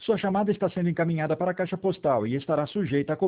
Sua chamada está sendo encaminhada para a caixa postal e estará sujeita a